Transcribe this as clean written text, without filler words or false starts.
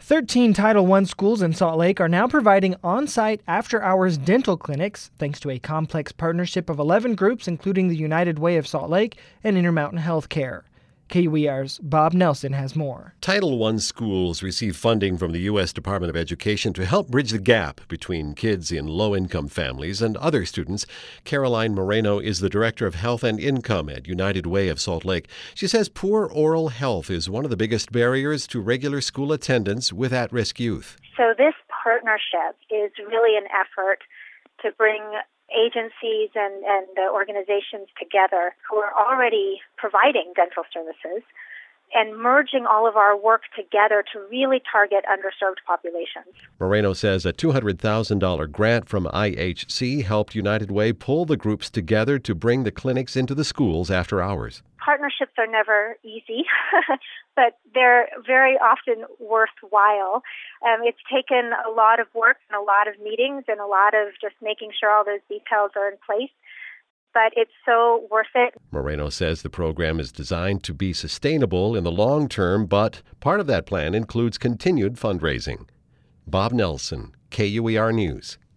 13 Title I schools in Salt Lake are now providing on-site after-hours dental clinics thanks to a complex partnership of 11 groups, including the United Way of Salt Lake and Intermountain Healthcare. KUER's Bob Nelson has more. Title I schools receive funding from the U.S. Department of Education to help bridge the gap between kids in low-income families and other students. Caroline Moreno is the Director of Health and Income at United Way of Salt Lake. She says poor oral health is one of the biggest barriers to regular school attendance with at-risk youth. So this partnership is really an effort to bring agencies and organizations together who are already providing dental services and merging all of our work together to really target underserved populations. Moreno says a $200,000 grant from IHC helped United Way pull the groups together to bring the clinics into the schools after hours. Partnerships are never easy, but they're very often worthwhile. It's taken a lot of work and a lot of meetings and a lot of just making sure all those details are in place, but it's so worth it. Moreno says the program is designed to be sustainable in the long term, but part of that plan includes continued fundraising. Bob Nelson, KUER News.